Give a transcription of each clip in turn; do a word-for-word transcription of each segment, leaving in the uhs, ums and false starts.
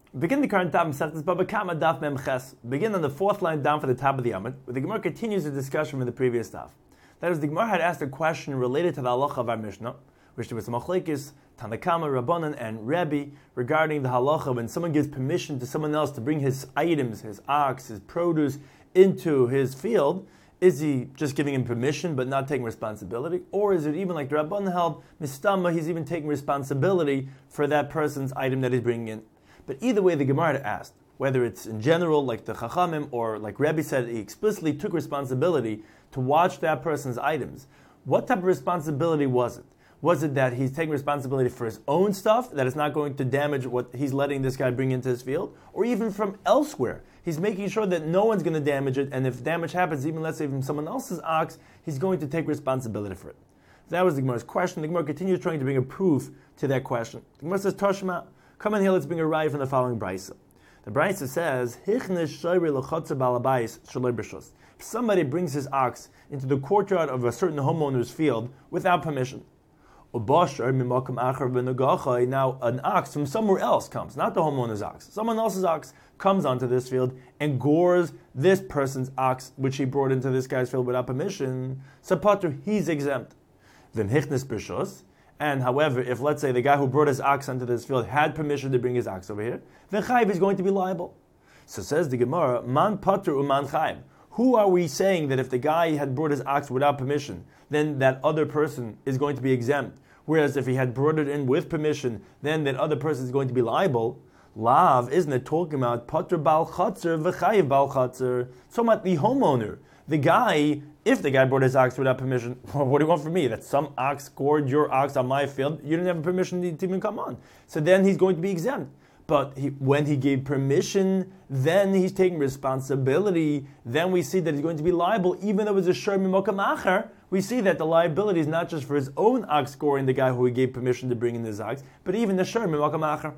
Begin the current daf sentence, Baba Kama daf mem ches. Begin on the fourth line down for the top of the Amud, where the Gemara continues the discussion from the previous daf. That is, the Gemara had asked a question related to the halacha of our Mishnah, which there was some machlekes, Tanakama, Rabbanan, and Rebbe regarding the halacha when someone gives permission to someone else to bring his items, his ox, his produce into his field. Is he just giving him permission but not taking responsibility? Or is it even like the Rabbanan held, Mistama, he's even taking responsibility for that person's item that he's bringing in? But either way, the Gemara had asked, whether it's in general, like the Chachamim, or like Rebbe said, he explicitly took responsibility to watch that person's items. What type of responsibility was it? Was it that he's taking responsibility for his own stuff, that it's not going to damage what he's letting this guy bring into his field? Or even from elsewhere? He's making sure that no one's going to damage it, and if damage happens, even let's say from someone else's ox, he's going to take responsibility for it. That was the Gemara's question. The Gemara continues trying to bring a proof to that question. The Gemara says, Toshma, come in here, let's bring a raya from the following brisa. The brisa says, if somebody brings his ox into the courtyard of a certain homeowner's field without permission, now an ox from somewhere else comes, not the homeowner's ox, someone else's ox comes onto this field and gores this person's ox, which he brought into this guy's field without permission, so patur, he's exempt. And however, if let's say the guy who brought his ox onto this field had permission to bring his ox over here, then Chayiv is going to be liable. So says the Gemara, Man Patur Uman Chayiv. Who are we saying that if the guy had brought his ox without permission, then that other person is going to be exempt? Whereas if he had brought it in with permission, then that other person is going to be liable. Lav, isn't it talking about Patur Bal Chatzer v'Chayiv Bal Chatzer? It's talking about the homeowner. The guy, if the guy brought his ox without permission, what do you want from me? That some ox scored your ox on my field? You didn't have permission to even come on. So then he's going to be exempt. But he, when he gave permission, then he's taking responsibility. Then we see that he's going to be liable, even though it's a shor mimokam acher. We see that the liability is not just for his own ox scoring the guy who he gave permission to bring in his ox, but even the shor mimokam acher.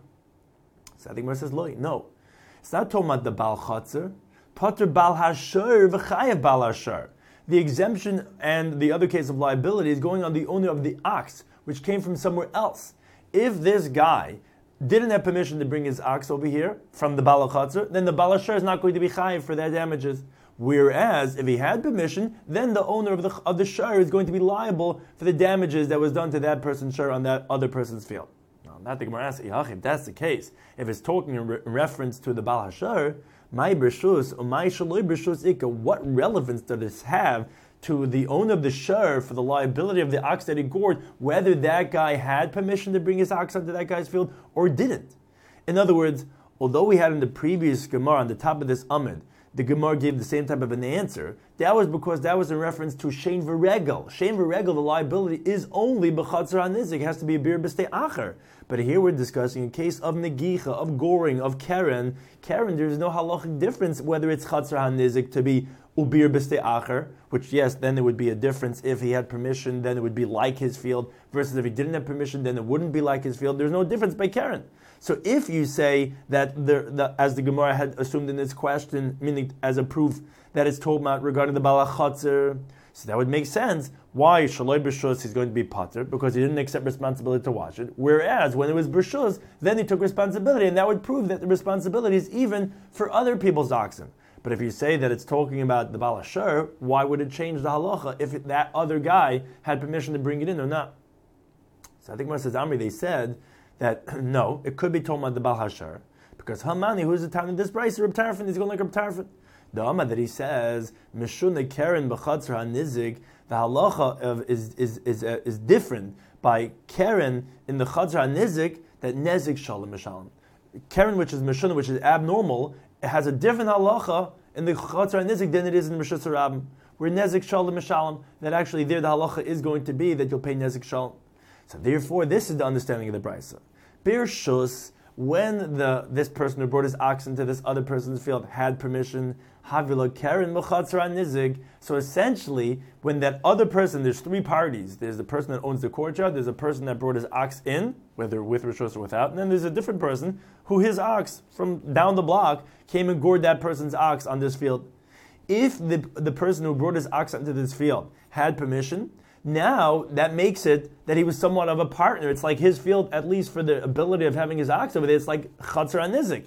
So I think Gemara says, Loi, no. It's not talking about the Bal Chatzer. Patur Bal Hashar v'Chayav Bal Hashar. The exemption and the other case of liability is going on the owner of the ox, which came from somewhere else. If this guy didn't have permission to bring his ox over here from the Bal Chatzer, then the Bal Hashar is not going to be chayav for their damages. Whereas if he had permission, then the owner of the of the shar is going to be liable for the damages that was done to that person's shar on that other person's field. Now, not the Gemara asks, if that's the case, if it's talking in, re- in reference to the Bal Hashar, my brishus or my shaloi brishus ikka, what relevance does this have to the owner of the shur for the liability of the ox that he gored, whether that guy had permission to bring his ox onto that guy's field or didn't? In other words, although we had in the previous Gemara on the top of this Amud, the Gemara gave the same type of an answer, that was because that was in reference to Shein V'Regel. Shein V'Regel, the liability is only B'Chatzar HaNizik, it has to be a Bir B'Stei Acher. But here we're discussing a case of Negicha, of goring, of Keren. Keren, there's no halachic difference whether it's Chatzar HaNizik to be Ubir B'Stei Acher, which yes, then there would be a difference. If he had permission, then it would be like his field, versus if he didn't have permission, then it wouldn't be like his field. There's no difference by Keren. So if you say that, the, the, as the Gemara had assumed in this question, meaning as a proof that it's told about regarding the Bal Chatzer, so that would make sense. Why Shaloi B'Shus he's going to be patur? Because he didn't accept responsibility to watch it. Whereas when it was B'Shus, then he took responsibility, and that would prove that the responsibility is even for other people's oxen. But if you say that it's talking about the Bal Hashar, why would it change the halacha if it, that other guy had permission to bring it in or not? So I think Moshe Amri, they said that no, it could be talking about the Bal Hashar, because Hamani, who's the town in this price, Reb Tarfon, he's going like Reb Tarfon. The Amma that he says, Meshuna Keren B'Chatzar HaNizik, the halacha of is is is uh, is different by Keren in the Chatzar HaNizik that Nezik Shalom Mishalom. Keren, which is Meshuna, which is abnormal, it has a different halacha in the Chatzar HaNizik than it is in the Meshus HaRabim, where Nezik Shalom Mishalom, that actually there the halacha is going to be that you'll pay Nezik Shalom. So therefore, this is the understanding of the Brisa. Bir Shus, when the this person who brought his ox into this other person's field had permission, Havila Karen Mechatzar HaNizik. So essentially, when that other person, there's three parties. There's the person that owns the courtyard, there's a person that brought his ox in, whether with Rishos or without, and then there's a different person who his ox from down the block came and gored that person's ox on this field. If the, the person who brought his ox into this field had permission, now that makes it that he was somewhat of a partner. It's like his field, at least for the ability of having his ox over there, it's like Chatzar HaNizik.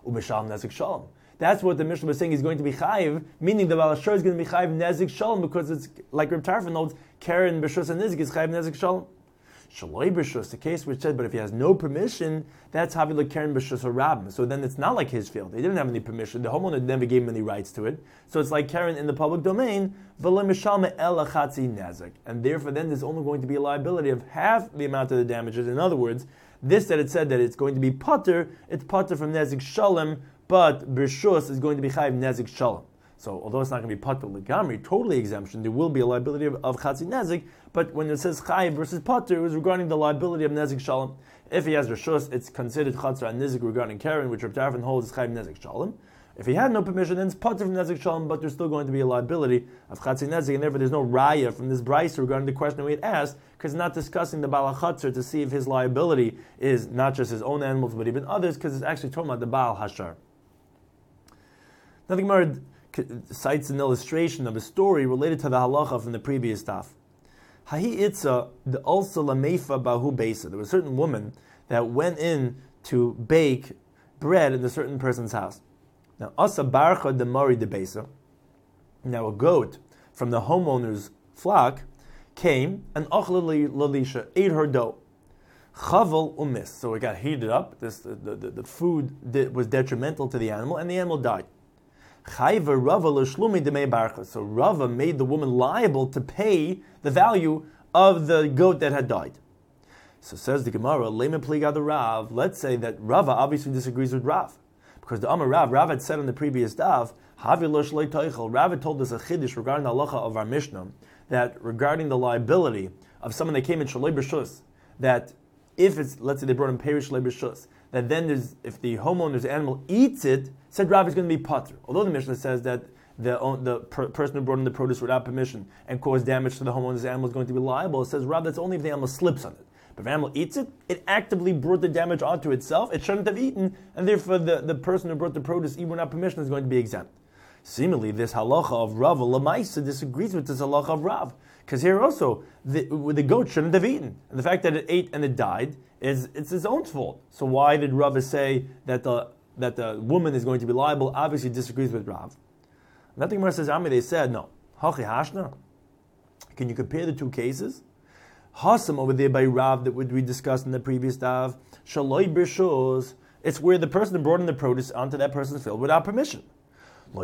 Umishal Nezik Shalom. That's what the Mishnah was saying is going to be chayiv, meaning the Baal Hashor is going to be chayiv Nezik Shalom, because it's like Reb Tarfon notes, Karen B'Shus and Nizik is chayiv Nezik Shalom. Shaloi B'Shus, the case which said, but if he has no permission, that's Havila Karen B'Shus or Rabbim. So then it's not like his field. They didn't have any permission. The homeowner never gave him any rights to it. So it's like Karen in the public domain, and therefore then there's only going to be a liability of half the amount of the damages. In other words, this that it said that it's going to be Potter, it's Potter from Nezik Shalom, but B'Shus is going to be Chayiv Nezik Shalom. So although it's not going to be Potter L'Gamri, totally exemption, there will be a liability of, of Chatzi Nezik, but when it says Chayiv versus Potter, it was regarding the liability of Nezik Shalom. If he has Rishus, it's considered Chatzra and Nezik regarding Karen, which Reb Tarfon holds is Chayiv Nezik Shalom. If he had no permission, then it's Potter from Nezik Shalom, but there's still going to be a liability of Chatzi Nezik, and therefore there's no Raya from this Brisa regarding the question we had asked, because it's not discussing the Baal HaChatzer to see if his liability is not just his own animals, but even others, because it's actually talking about the Baal Hashar. Now the Gemara cites an illustration of a story related to the halacha from the previous daf. Hahi itza the also lameifa bahu besa. There was a certain woman that went in to bake bread in a certain person's house. Now asa barcha de mari de besa. Now a goat from the homeowner's flock came and achla lalisha ate her dough. Chavel umis. So it got heated up. This the, the, the food did, was detrimental to the animal, and the animal died. Chayva Rava l'shlumi demei barcha. So Rava made the woman liable to pay the value of the goat that had died. So says the Gemara, lema pliga the Rav. Let's say that Rava obviously disagrees with Rav, because the Amar Rav, Rav had said on the previous daf, Havi lo shloi toichel. Rav had told us a chiddush regarding the halacha of our Mishnah, that regarding the liability of someone that came in shaloi b'shus, that if it's, let's say they brought in perish shaloi b'shus, that then there's, if the homeowner's animal eats it, said Rav is going to be patur. Although the Mishnah says that the the per, person who brought in the produce without permission and caused damage to the homeowner's animal is going to be liable, it says Rav that's only if the animal slips on it. But if the animal eats it, it actively brought the damage onto itself. It shouldn't have eaten, and therefore the, the person who brought the produce, even without permission, is going to be exempt. Similarly, this halacha of Rav Lamaisa disagrees with this halacha of Rav, because here also the, the goat shouldn't have eaten, and the fact that it ate and it died is it's its own fault. So why did Rav say that the that the woman is going to be liable? Obviously disagrees with Rav. Nothing more says Ami. They said no. Hachi hashna. Can you compare the two cases? Hasam over there by Rav that we discussed in the previous daf. Shaloi b'shus. It's where the person brought in the produce onto that person's field without permission. So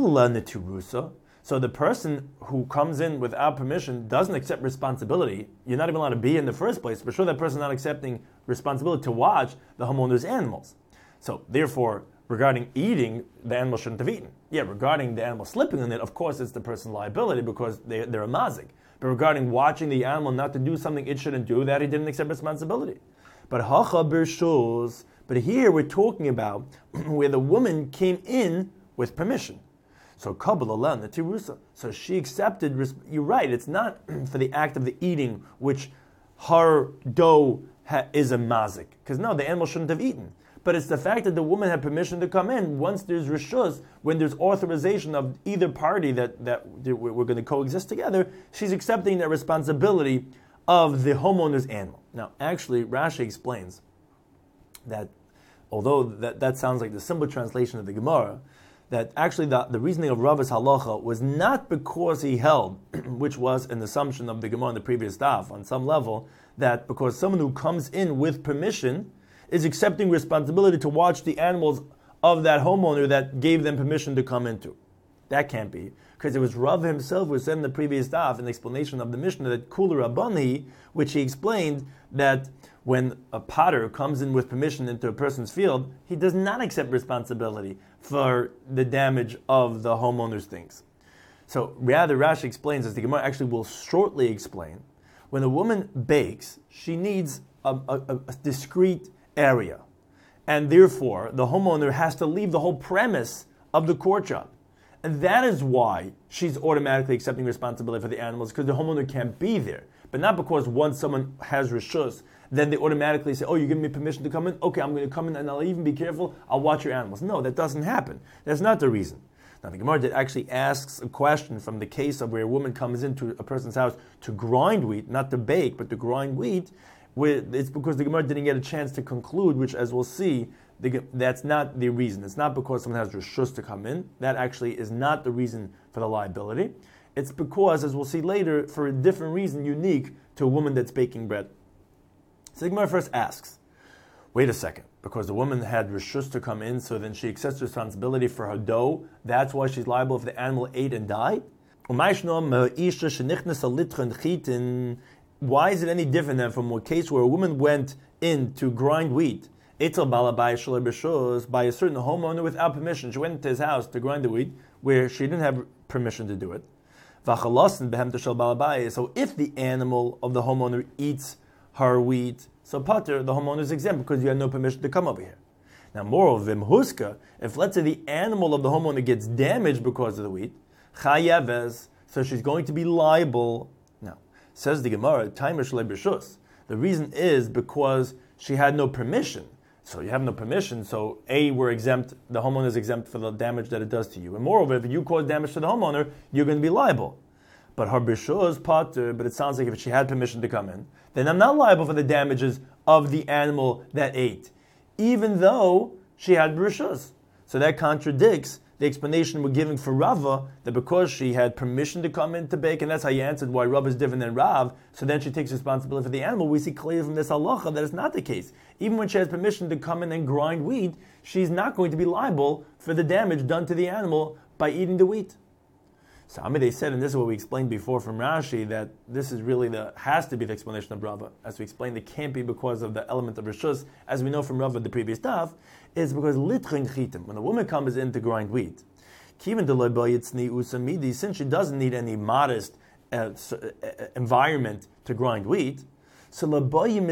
the person who comes in without permission doesn't accept responsibility. You're not even allowed to be in the first place, but sure that person is not accepting responsibility to watch the homeowner's animals. So therefore, regarding eating, the animal shouldn't have eaten. Yeah, regarding the animal slipping on it, of course it's the person's liability because they, they're a mazik. But regarding watching the animal not to do something it shouldn't do, that he didn't accept responsibility. But hacha b'shus, but here we're talking about where the woman came in with permission. So Kabbalah the Tirusa. So she accepted, you're right, it's not for the act of the eating which her dough ha, is a mazik. Because no, the animal shouldn't have eaten. But it's the fact that the woman had permission to come in once there's rishus, when there's authorization of either party that, that we're going to coexist together, she's accepting that responsibility of the homeowner's animal. Now, actually, Rashi explains that although that, that sounds like the simple translation of the Gemara, that actually the, the reasoning of Rav's halacha was not because he held, which was an assumption of the Gemara in the previous daf, on some level, that because someone who comes in with permission is accepting responsibility to watch the animals of that homeowner that gave them permission to come into. That can't be. Because it was Rav himself who said in the previous daf, an explanation of the Mishnah, that Kula Rabbani, which he explained that when a potter comes in with permission into a person's field, he does not accept responsibility for the damage of the homeowner's things. So rather, Rashi explains, as the Gemara actually will shortly explain, when a woman bakes, she needs a, a, a discrete area. And therefore, the homeowner has to leave the whole premise of the courtyard. And that is why she's automatically accepting responsibility for the animals, because the homeowner can't be there. But not because once someone has rishus, then they automatically say, oh, you give me permission to come in? Okay, I'm going to come in and I'll even be careful, I'll watch your animals. No, that doesn't happen. That's not the reason. Now, the Gemara actually asks a question from the case of where a woman comes into a person's house to grind wheat, not to bake, but to grind wheat. It's because the Gemara didn't get a chance to conclude, which, as we'll see, that's not the reason. It's not because someone has reshus to come in. That actually is not the reason for the liability. It's because, as we'll see later, for a different reason unique to a woman that's baking bread. So the Gemara first asks, wait a second, because the woman had reshus to come in, so then she accepts responsibility for her dough. That's why she's liable if the animal ate and died? Why is it any different than from a case where a woman went in to grind wheat by a certain homeowner without permission? She went into his house to grind the wheat where she didn't have permission to do it. So if the animal of the homeowner eats her wheat, so pater, the homeowner is exempt because you had no permission to come over here. Now, moreover, if let's say the animal of the homeowner gets damaged because of the wheat, chayaves, so she's going to be liable. Now, says the Gemara, the reason is because she had no permission. So you have no permission, so A, we're exempt, the homeowner is exempt for the damage that it does to you. And moreover, if you cause damage to the homeowner, you're going to be liable. But her bishus pater, but it sounds like if she had permission to come in, then I'm not liable for the damages of the animal that ate, even though she had bishus. So that contradicts the explanation we're giving for Rava, that because she had permission to come in to bake, and that's how you answered why Rava is different than Rav, so then she takes responsibility for the animal. We see clearly from this halacha that it's not the case. Even when she has permission to come in and grind wheat, she's not going to be liable for the damage done to the animal by eating the wheat. So I mean, they said, and this is what we explained before from Rashi, that this is really the, has to be the explanation of Rava. As we explained, it can't be because of the element of Rishus, as we know from Rava the previous daf, is because litrin chitim, when a woman comes in to grind wheat, since she doesn't need any modest uh, environment to grind wheat, so the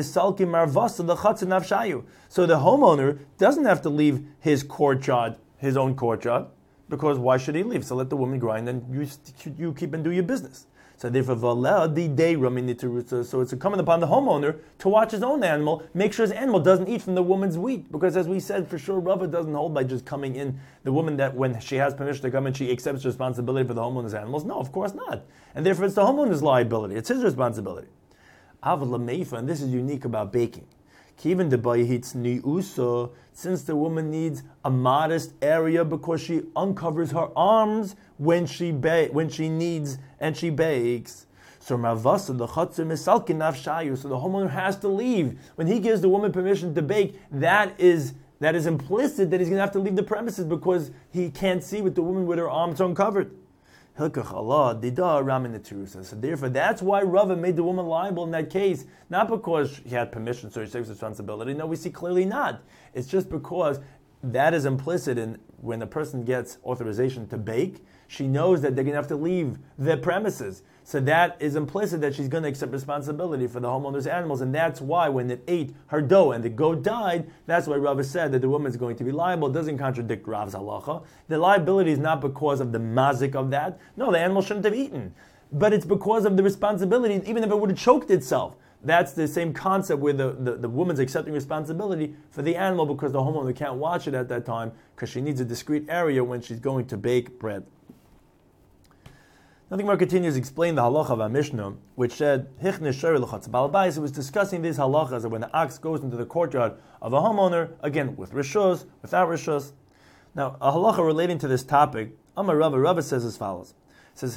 homeowner doesn't have to leave his courtyard, his own courtyard, because why should he leave? So let the woman grind and you, you keep and do your business. So therefore, so it's incumbent upon the homeowner to watch his own animal, make sure his animal doesn't eat from the woman's wheat. Because as we said, for sure, Rava doesn't hold by just coming in. The woman that when she has permission to come in, she accepts responsibility for the homeowner's animals. No, of course not. And therefore, it's the homeowner's liability. It's his responsibility. And this is unique about baking. Since the woman needs a modest area because she uncovers her arms when she ba- when she needs and she bakes. So Ravasa, the chatzir misalkin nafshayu. So the homeowner has to leave. When he gives the woman permission to bake, that is that is implicit that he's going to have to leave the premises because he can't see with the woman with her arms uncovered. So therefore, that's why Rava made the woman liable in that case, not because he had permission, so he takes responsibility. No, we see clearly not. It's just because that is implicit in when a person gets authorization to bake, she knows that they're going to have to leave their premises. So that is implicit that she's going to accept responsibility for the homeowner's animals, and that's why when it ate her dough and the goat died, that's why Rava said that the woman is going to be liable. It doesn't contradict Rav's halacha. The liability is not because of the mazik of that. No, the animal shouldn't have eaten. But it's because of the responsibility, even if it would have choked itself. That's the same concept where the, the, the woman's accepting responsibility for the animal because the homeowner can't watch it at that time because she needs a discrete area when she's going to bake bread. Now the Gemara continues to explain the halacha of our Mishnah, which said, it was discussing these halachas that when the ox goes into the courtyard of a homeowner, again, with rishus, without rishus. Now, a halacha relating to this topic, Amar Rava, Rava says as follows. It says,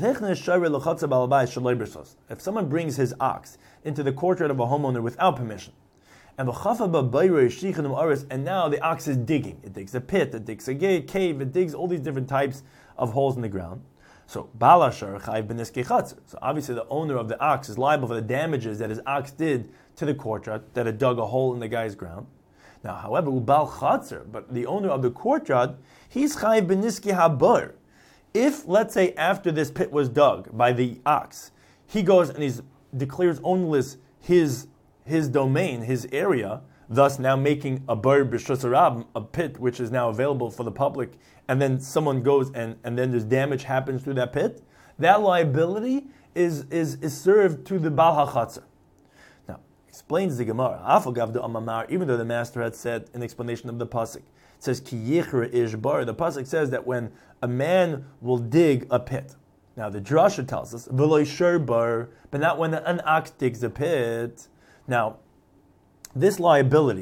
if someone brings his ox into the courtyard of a homeowner without permission, and and now the ox is digging. It digs a pit, it digs a cave, it digs all these different types of holes in the ground. So, Balashar Chayv Beniski Chatzar. So obviously the owner of the ox is liable for the damages that his ox did to the courtyard, that it dug a hole in the guy's ground. Now, however, Ubal Chatzar, but the owner of the courtyard, he's Chayv Beniski Habar. If, let's say, after this pit was dug by the ox, he goes and he declares ownerless his his domain, his area, thus now making a bar b'shus harab, a pit which is now available for the public, and then someone goes and, and then there's damage happens through that pit, that liability is is, is served to the Baal HaChatzar. Now, explains the Gemara, even though the master had said in explanation of the pasuk, it says ki yichra ishbar. The pasuk says that when a man will dig a pit. Now the drasha tells us v'lo sherbar, but not when an ox digs a pit. Now, this liability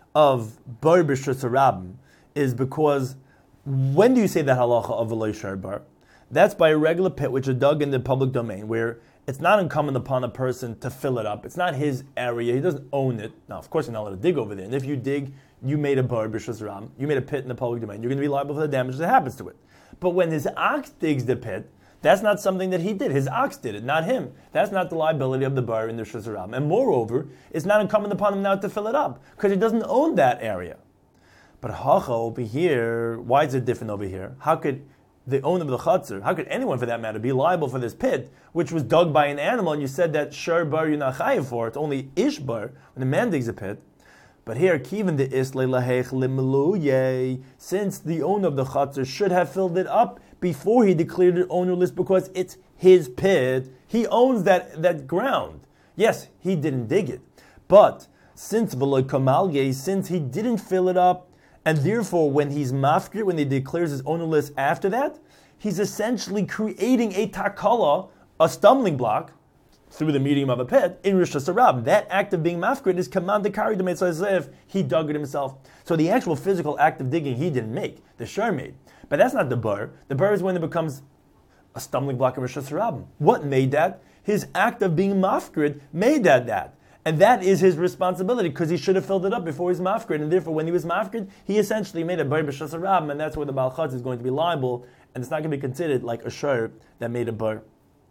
of bar b'shus harabim is because when do you say that halacha of v'lo shar bar? That's by a regular pit which is dug in the public domain, where it's not incumbent upon a person to fill it up. It's not his area. He doesn't own it. Now, of course, you're not allowed to dig over there. And if you dig, you made a bar b'shus harabim, you made a pit in the public domain, you're going to be liable for the damage that happens to it. But when his ox digs the pit, that's not something that he did. His ox did it, not him. That's not the liability of the bar in the Rishus Harabim. And moreover, it's not incumbent upon him now to fill it up, because he doesn't own that area. But Hacha over here, why is it different over here? How could the owner of the Chatzar, how could anyone for that matter, be liable for this pit, which was dug by an animal, and you said that Shar Bar you're not chayiv for, it's only Ish Bar, when the man digs a pit. But here, Kivin the Isle Lahech Limluye, since the owner of the Chatzar should have filled it up before he declared it ownerless, because it's his pit, he owns that, that ground. Yes, he didn't dig it. But since V'lo Kamalge, since he didn't fill it up, and therefore when he's mafkir, when he declares his ownerless after that, he's essentially creating a takala, a stumbling block, through the medium of a pit, in Rishus Harabim. That act of being mafkir is commanded carried to make as if he dug it himself. So the actual physical act of digging he didn't make, the shar made. But that's not the bar. The bar is when it becomes a stumbling block in Rishus Harabim. What made that? His act of being mafkir made that that. And that is his responsibility, because he should have filled it up before he was mafkir. And therefore, when he was mafkir, he essentially made a bar b'shus harabim, and that's where the Baal Chatz is going to be liable, and it's not going to be considered like a shar that made a bar.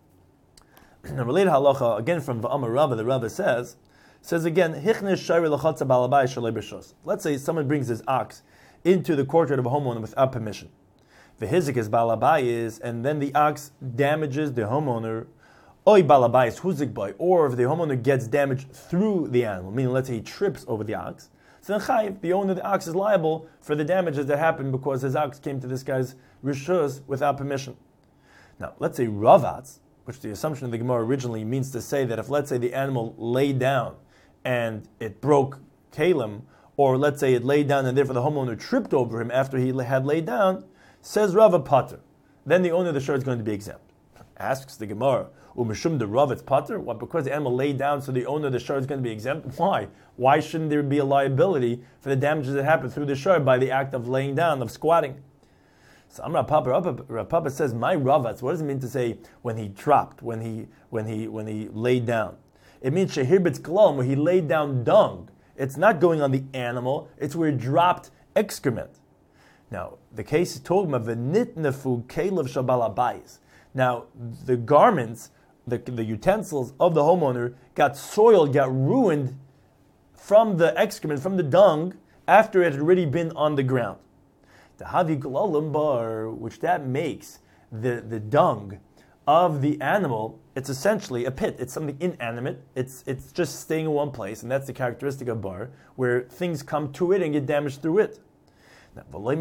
Now, related halacha, again from V'amar Rava, the Rava says, says again, Hichnish shari l'chatza balabai shalei b'shus. Let's say someone brings his ox into the courtyard of a homeowner without permission. The hizik is balabayis, and then the ox damages the homeowner. Oy balabayis huzik boy, or if the homeowner gets damaged through the animal, meaning let's say he trips over the ox, so then chayiv, the owner of the ox is liable for the damages that happened because his ox came to this guy's rishus without permission. Now, let's say ravatz, which the assumption of the Gemara originally means to say that if let's say the animal laid down and it broke kalim, or let's say it laid down and therefore the homeowner tripped over him after he had laid down, says Rava pater, then the owner of the shor is going to be exempt. Asks the Gemara, umeshum the Rav it's pater? What, because the animal laid down so the owner of the shor is going to be exempt? Why? Why shouldn't there be a liability for the damages that happened through the shor by the act of laying down, of squatting? So Amar Papa, Rav Papa says, my Ravatz, what does it mean to say when he dropped, when he when he when he laid down? It means shehirbitz glom, where he laid down dung. It's not going on the animal, it's where it dropped excrement. Now, the case is talking about v'nitnefu kelev shabalabayis. Now, the garments, the, the utensils of the homeowner got soiled, got ruined from the excrement, from the dung, after it had already been on the ground. The havi gulalim bar, which that makes the, the dung of the animal, it's essentially a pit. It's something inanimate. It's it's just staying in one place, and that's the characteristic of bar, where things come to it and get damaged through it. Now, we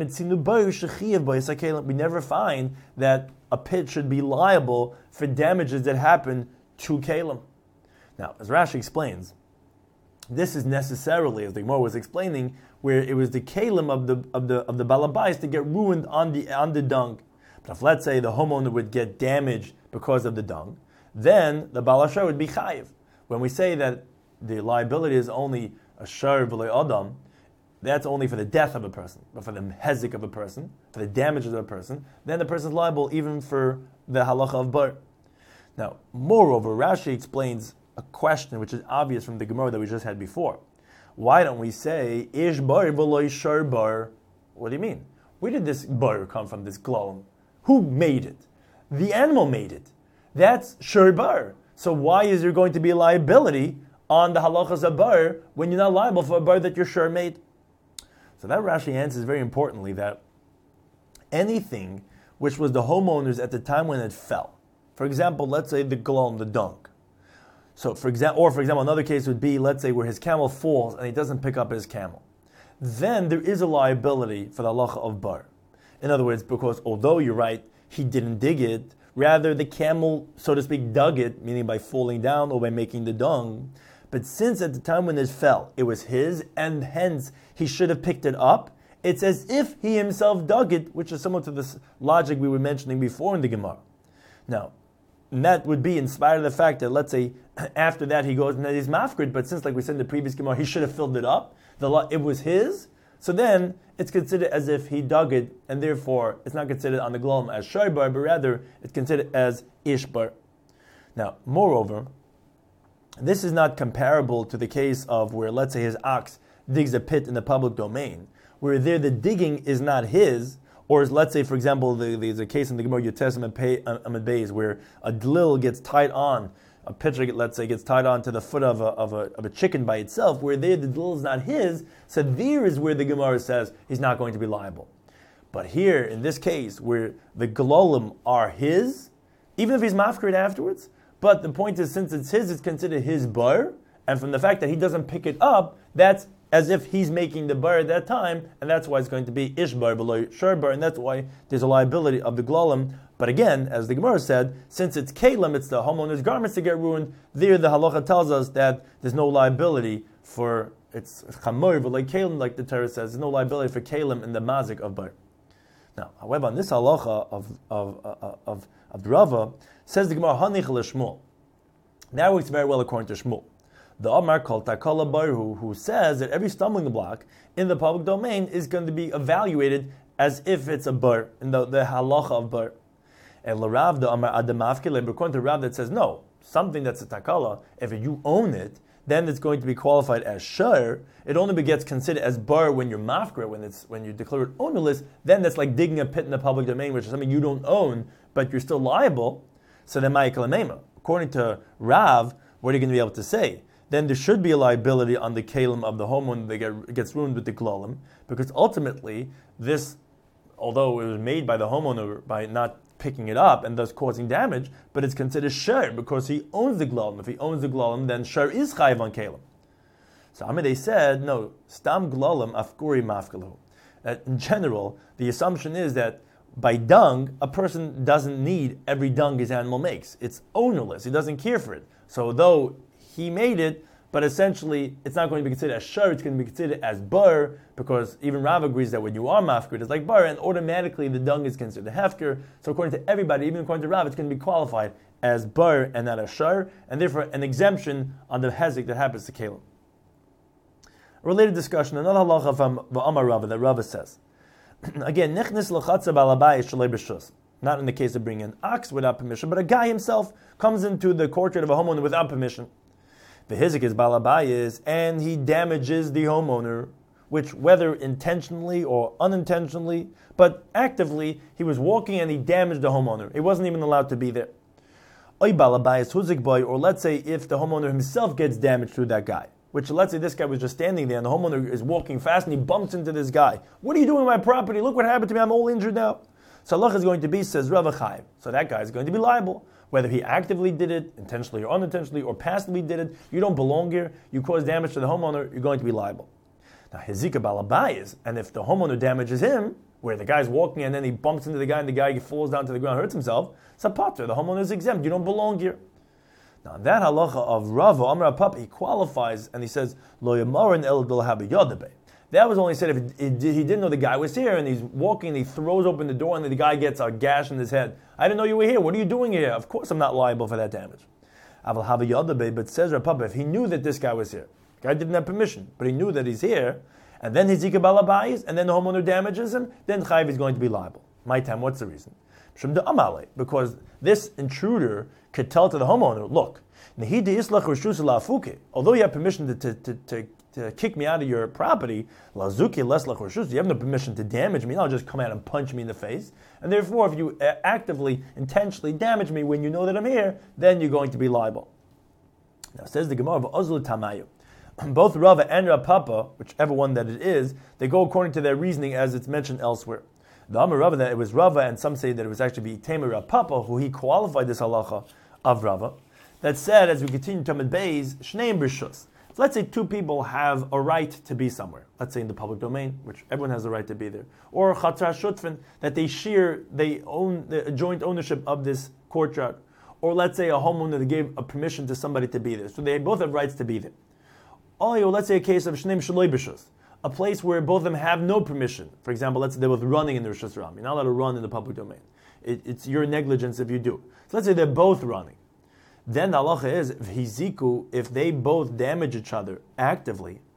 never find that a pit should be liable for damages that happen to kalim. Now, as Rashi explains, this is necessarily, as the Gemara was explaining, where it was the kalim of the of the of the balabais to get ruined on the on the dung. But if let's say the homeowner would get damaged because of the dung, then the balashar would be chayiv. When we say that the liability is only a shar v'lo adam, that's only for the death of a person, but for the hezik of a person, for the damages of a person, then the person is liable even for the halacha of bar. Now, moreover, Rashi explains a question which is obvious from the Gemara that we just had before. Why don't we say, ish bar v'lo shar bar? What do you mean? Where did this bar come from, this glom? Who made it? The animal made it. That's shar bar. So why is there going to be a liability on the halachas of bar when you're not liable for a bar that your shar made? So that Rashi answers very importantly that anything which was the homeowner's at the time when it fell, for example, let's say the glom, the dung. So for example, or for example, another case would be, let's say, where his camel falls and he doesn't pick up his camel. Then there is a liability for the halacha of bar. In other words, because although you're right, he didn't dig it, rather the camel, so to speak, dug it, meaning by falling down or by making the dung. But since at the time when it fell, it was his, and hence he should have picked it up, it's as if he himself dug it, which is similar to this logic we were mentioning before in the Gemara. Now, and that would be in spite of the fact that, let's say, after that he goes and he's mafkrid, but since, like we said in the previous Gemara, he should have filled it up, the it was his, so then it's considered as if he dug it, and therefore it's not considered on the glolam as shaybar, but rather it's considered as ishbar. Now, moreover, this is not comparable to the case of where, let's say, his ox digs a pit in the public domain, where there the digging is not his, or let's say, for example, the, there's a case in the Gemara Yud Tesem Amud Beis where a dlil gets tied on, a pitcher, let's say, gets tied on to the foot of a, of a, of a chicken by itself, where there the dlil is not his, so there is where the Gemara says he's not going to be liable. But here, in this case, where the glolim are his, even if he's mafkir afterwards, but the point is, since it's his, it's considered his bar, and from the fact that he doesn't pick it up, that's as if he's making the bar at that time, and that's why it's going to be ishbar below sharbar, and that's why there's a liability of the glolim. But again, as the Gemara said, since it's kalim, it's the homeowner's garments to get ruined, there the halacha tells us that there's no liability for, it's chamor, but like kalim, like the Torah says, there's no liability for kalim in the mazik of bar. Now, however, on this halacha of of of, of, of Rava, says the Gemara, Hanich Shmuel. That works very well according to Shmuel. The Amar called Takala Barhu, who says that every stumbling block in the public domain is going to be evaluated as if it's a bar, in the, the halacha of bar. And L'Rav, the Amar Adamavkele, but according to Rav that says, no, something that's a takala, if you own it, then it's going to be qualified as shar. It only gets considered as bar when you're mafkra, when it's when you declare it ownerless. Then that's like digging a pit in the public domain, which is something you don't own, but you're still liable. So then, according to Rav, what are you going to be able to say? Then there should be a liability on the kalim of the homeowner that get, gets ruined with the glolim, because ultimately this, although it was made by the homeowner by not picking it up and thus causing damage, but it's considered shar because he owns the glolim. If he owns the glolim, then shar is chayiv on kalim. So Amidei said, no, stam glolim afkuri mafkalu. That in general, the assumption is that by dung, a person doesn't need every dung his animal makes. It's ownerless. He doesn't care for it. So though he made it, but essentially it's not going to be considered as shar, it's going to be considered as bar, because even Rav agrees that when you are mafkir, it's like bar, and automatically the dung is considered hefker. So according to everybody, even according to Rav, it's going to be qualified as bar and not as shar, and therefore an exemption on the hezek that happens to kalim. A related discussion, another halacha from Amar Rava that Rava says. Again, nechnis l'chatza balabayis shalei b'shus. Not in the case of bringing an ox without permission, but a guy himself comes into the courtyard of a homeowner without permission. The hizik is balabayis, and he damages the homeowner, which whether intentionally or unintentionally, but actively, he was walking and he damaged the homeowner. He wasn't even allowed to be there. Oy balabayis huzik boy, or let's say if the homeowner himself gets damaged through that guy. Which, let's say this guy was just standing there and the homeowner is walking fast and he bumps into this guy. What are you doing with my property? Look what happened to me. I'm all injured now. So Allah is going to be, says Rav Chaim. So that guy is going to be liable. Whether he actively did it, intentionally or unintentionally, or passively did it, you don't belong here. You cause damage to the homeowner, you're going to be liable. Now, Hezika Balabayis, and if the homeowner damages him, where the guy's walking and then he bumps into the guy and the guy falls down to the ground, hurts himself, Sapatra, the homeowner is exempt. You don't belong here. Now, that halacha of Rava, Amar Papa, he qualifies and he says, Lo yamarin el bil habiyadabe. That was only said if he didn't know the guy was here and he's walking and he throws open the door and the guy gets a gash in his head. I didn't know you were here. What are you doing here? Of course I'm not liable for that damage. Aval habiyadabe, but says Papa, if he knew that this guy was here, the guy didn't have permission, but he knew that he's here, and then his zika balabayis, and then the homeowner damages him, then Chayiv is going to be liable. My time, what's the reason? Because this intruder could tell to the homeowner, look, although you have permission to, to, to, to, to kick me out of your property, you have no permission to damage me. I'll just come out and punch me in the face. And therefore, if you actively, intentionally damage me when you know that I'm here, then you're going to be liable. Now, says the Gemara of Ozlu Tamayu. Both Rava and Rav Papa, whichever one that it is, they go according to their reasoning as it's mentioned elsewhere. The Amar Rava, that it was Rava, and some say that it was actually Tamer Rav Papa, who he qualified this halacha of Rava, that said, as we continue to Tamid Beis, Shneim B'Shus. Let's say two people have a right to be somewhere. Let's say in the public domain, which everyone has a right to be there. Or Chatzar Shutfin, that they share, they own the joint ownership of this courtyard. Or let's say a homeowner that gave a permission to somebody to be there. So they both have rights to be there. Or let's say a case of Shneim Shaloi B'Shus, a place where both of them have no permission. For example, let's say they're both running in the Rishus Ram. You're not allowed to run in the public domain. It, it's your negligence if you do. So let's say they're both running. Then the halacha is, if hiziku, if they both damage each other actively,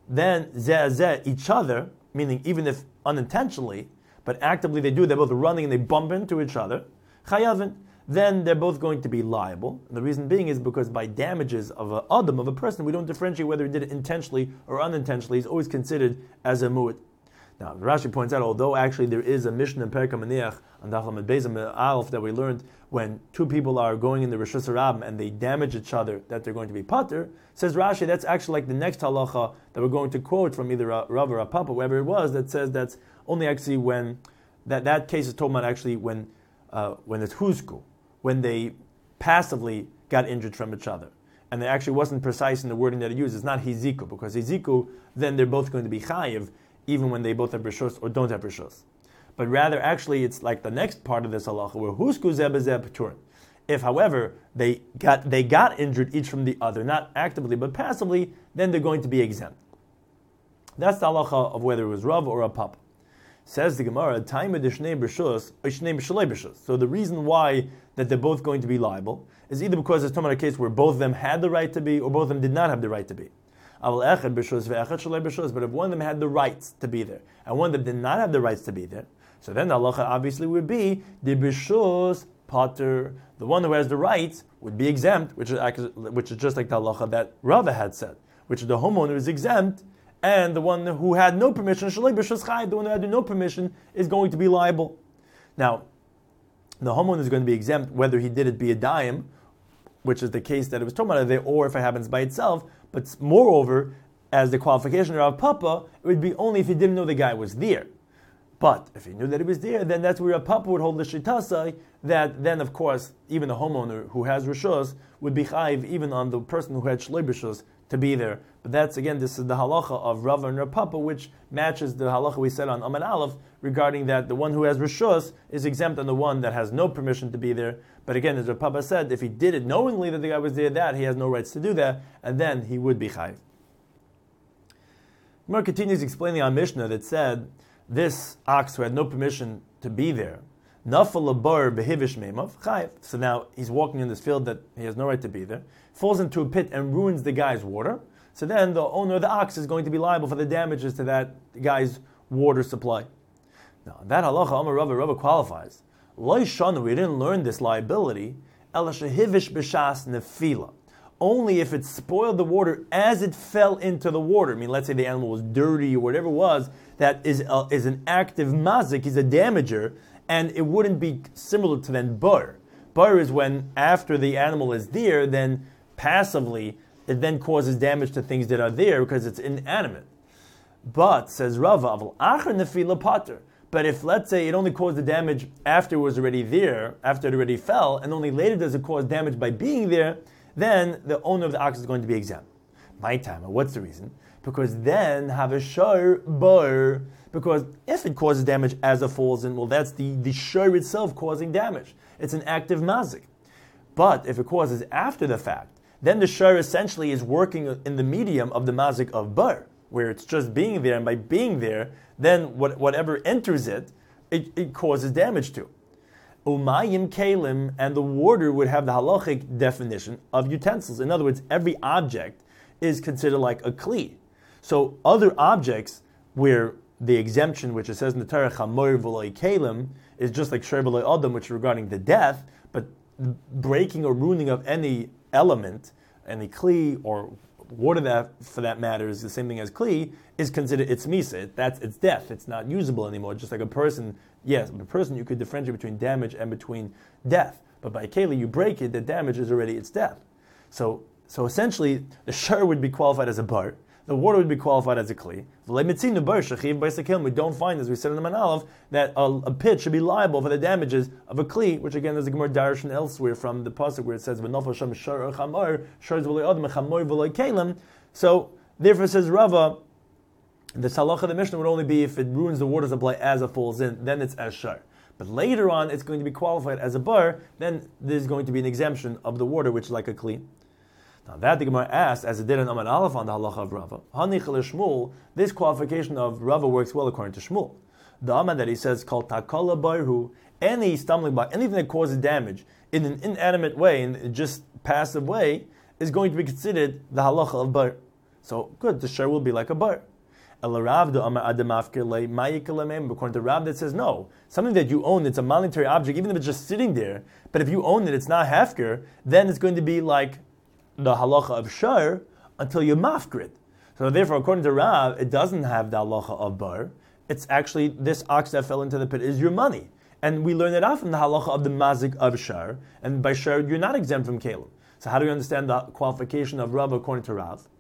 then zeh zeh, each other, meaning even if unintentionally, but actively they do, they're both running and they bump into each other, chayavin, then they're both going to be liable. And the reason being is because by damages of a adam, of a person, we don't differentiate whether he did it intentionally or unintentionally. He's always considered as a mu'ud. Now, Rashi points out, although actually there is a mission in Perek HaManiach on Daf Lamed Beis Amud Aleph that we learned when two people are going in the Rishus Harabim and they damage each other, that they're going to be pater, says Rashi, that's actually like the next halacha that we're going to quote from either Rav or Papa, whoever it was, that says that's only actually when, that, that case is talking about actually when, uh, when it's husku, when they passively got injured from each other. And it actually wasn't precise in the wording that it used. It's not hiziku, because hiziku, then they're both going to be chayiv, even when they both have rishus or don't have rishus. But rather, actually, it's like the next part of this halacha, where husku zeh b'zeh p'turin. If, however, they got they got injured each from the other, not actively but passively, then they're going to be exempt. That's the halacha of whether it was Rav or a Papa. Says the Gemara, time of the shnei b'shus or shnei b'shalei b'shus. So the reason why that they're both going to be liable is either because it's talking about a case where both of them had the right to be, or both of them did not have the right to be. But if one of them had the rights to be there, and one of them did not have the rights to be there, so then the halacha obviously would be the b'shus pater. The one who has the rights would be exempt, which is which is just like the halacha that Rava had said, which is the homeowner is exempt, and the one who had no permission, shalei b'shus chai, the one who had no permission, is going to be liable. Now, the homeowner is going to be exempt whether he did it be a dime, which is the case that it was talking about there, or if it happens by itself. But moreover, as the qualification of Papa, it would be only if he didn't know the guy was there. But if he knew that he was there, then that's where a Papa would hold the shitasai, that then, of course, even the homeowner who has rishus would be chayiv even on the person who had shlei rishus to be there. But that's, again, this is the halacha of Rav and Rav Papa, which matches the halacha we said on Amud Aleph, regarding that the one who has rishus is exempt on the one that has no permission to be there. But again, as Rav Papa said, if he did it knowingly that the guy was there, that he has no rights to do that, and then he would be chayiv. Gemara continues explaining our Mishnah that said, this ox who had no permission to be there, nafal abar behivish meimav chayiv. So now he's walking in this field that he has no right to be there, falls into a pit and ruins the guy's water. So then the owner of the ox is going to be liable for the damages to that guy's water supply. Now that halacha Amar Rava Rava qualifies. Lo shanu, we didn't learn this liability. Ela shehivish b'shas nefila. Only if it spoiled the water as it fell into the water. I mean, let's say the animal was dirty or whatever it was, that is a, is an active mazik, is a damager, and it wouldn't be similar to then bar. Bar is when after the animal is there, then passively it then causes damage to things that are there because it's inanimate. But, says Rava, aval achar nefila pater. But if, let's say, it only caused the damage after it was already there, after it already fell, and only later does it cause damage by being there, then the owner of the ox is going to be exempt. My time, what's the reason? Because then have a shar bar. Because if it causes damage as it falls in, well, that's the, the shar itself causing damage. It's an active mazik. But if it causes after the fact, then the shar essentially is working in the medium of the mazik of bar, where it's just being there, and by being there, then what, whatever enters it, it, it causes damage to. Umayim kalim, and the water would have the halachic definition of utensils. In other words, every object is considered like a kli. So other objects where the exemption, which it says in the Torah, chamor v'lo kalim, is just like shor v'lo adam, which is regarding the death, but breaking or ruining of any element, any kli, or water that, for that matter, is the same thing as kli, is considered its misa. That's its death. It's not usable anymore. Just like a person, yes, a person you could differentiate between damage and between death. But by keli, you break it, the damage is already its death. So, so essentially, the shar would be qualified as a bar. The water would be qualified as a kli. We don't find, as we said in the Amud Aleph, that a, a pit should be liable for the damages of a kli, which again is a Gemara darshan elsewhere from the pasuk where it says, so therefore says Rava, the halacha of the Mishnah would only be if it ruins the water supply as it falls in, then it's as shar. But later on, it's going to be qualified as a bar, then there's going to be an exemption of the water, which is like a kli. Now that the Gemara asked, as it did in Amud Aleph on the halacha of Rava, Hanich Shmuel, this qualification of Rava works well according to Shmuel. The Amad that he says called takala barhu, any stumbling block, anything that causes damage in an inanimate way, in a just passive way, is going to be considered the halacha of bar. So good, the share will be like a bar. According to Rav that says no, something that you own, it's a monetary object, even if it's just sitting there, but if you own it, it's not hefker, then it's going to be like the halacha of shar until you mafkrit. So therefore, according to Rav, it doesn't have the halacha of bar. It's actually, this ox that fell into the pit is your money. And we learn it out from the halacha of the mazik of shar, and by shar, you're not exempt from kalim. So how do we understand the qualification of Rav according to Rav?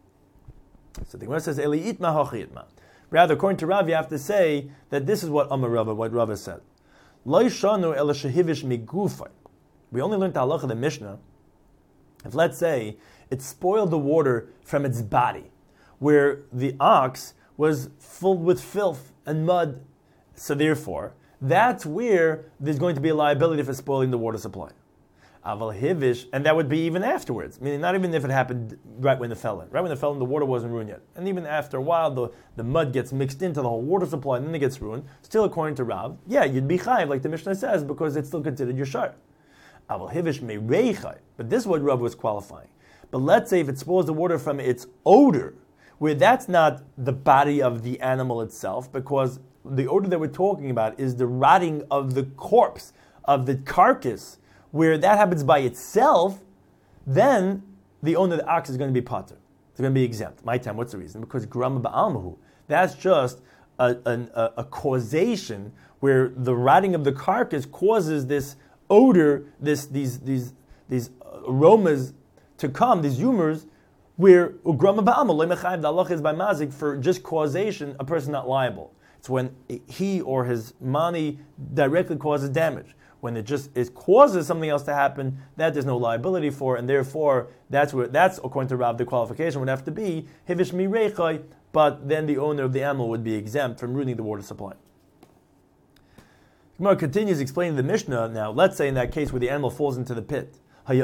So the Gemara says, Eli itma hochi itma. Rather, according to Rav, you have to say that this is what Amar Rav, what Rav said. Lo shanu ela shehivish migufay. We only learned the halacha of the Mishnah. If, let's say, it spoiled the water from its body, where the ox was filled with filth and mud, so therefore, that's where there's going to be a liability for spoiling the water supply. Aval hivish, and that would be even afterwards, meaning not even if it happened right when it fell in. Right when it fell in, the water wasn't ruined yet. And even after a while, the, the mud gets mixed into the whole water supply, and then it gets ruined. Still, according to Rav, yeah, you'd be chayiv, like the Mishnah says, because it's still considered your shar. Aval hivish meirei. But this is what Rav was qualifying. But let's say if it spoils the water from its odor, where that's not the body of the animal itself, because the odor that we're talking about is the rotting of the corpse, of the carcass, where that happens by itself, then the owner of the ox is going to be pater. It's going to be exempt. My time, what's the reason? Because grama ba'almahu. That's just a, a, a causation where the rotting of the carcass causes this odor, this these these these aromas to come, these humors, where grama ba'almahu, the halacha is by mazik, for just causation, a person not liable. It's when he or his money directly causes damage. When it just it causes something else to happen, that there's no liability for, and therefore that's where that's according to Rav the qualification would have to be hivish mirechai, but then the owner of the animal would be exempt from ruining the water supply. Gemara continues explaining the Mishnah. Now, let's say in that case where the animal falls into the pit, the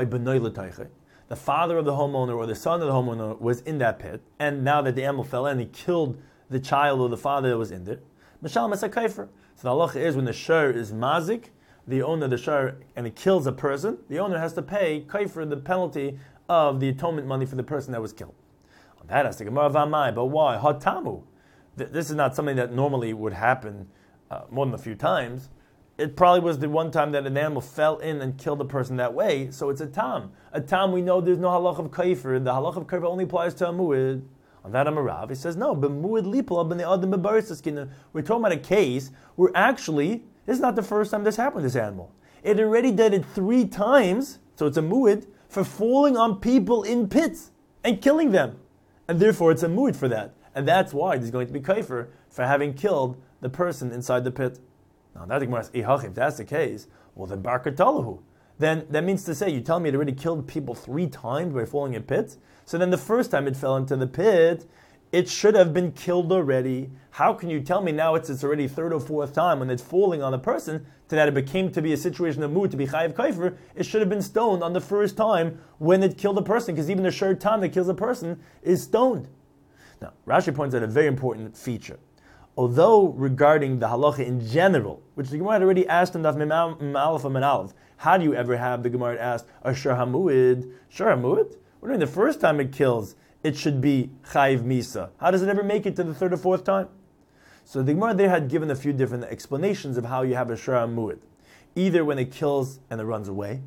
father of the homeowner or the son of the homeowner was in that pit, and now that the animal fell in, he killed the child or the father that was in there. Mashal Masa Kaifer. So the halacha is when the shar is mazik, the owner of the shar, and it kills a person, the owner has to pay kaifer, the penalty of the atonement money for the person that was killed. That has to Gemara v'amai, but why? Hatamu. This is not something that normally would happen uh, more than a few times. It probably was the one time that an animal fell in and killed a person that way, so it's a tam. A tam, we know there's no halach of kaifer. The halach of kaifer only applies to a mu'id. On that Amarav, he says, no, b'mu'id lipla b'nei adam b'barisaskin. We're talking about a case where actually, this is not the first time this happened to this animal. It already did it three times, so it's a mu'id, for falling on people in pits and killing them. And therefore it's a mu'id for that. And that's why there's going to be kaifer for having killed the person inside the pit. Now that if that's the case, well then barkatalahu. Then that means to say, you tell me it already killed people three times by falling in pits? So then the first time it fell into the pit, it should have been killed already. How can you tell me now it's, it's already third or fourth time when it's falling on the person, to that it became to be a situation of mood, to be chayiv kaifer, it should have been stoned on the first time when it killed a person, because even the short time that kills a person is stoned. Now, Rashi points out a very important feature. Although regarding the halacha in general, which the Gemara had already asked in Daf Mem Aleph and Aleph, how do you ever have, the Gemara asked, a shar hamuid? Shar hamuid? What do you mean the first time it kills, it should be chayiv misa? How does it ever make it to the third or fourth time? So the Gemara there had given a few different explanations of how you have a shar hamuid. Either when it kills and it runs away,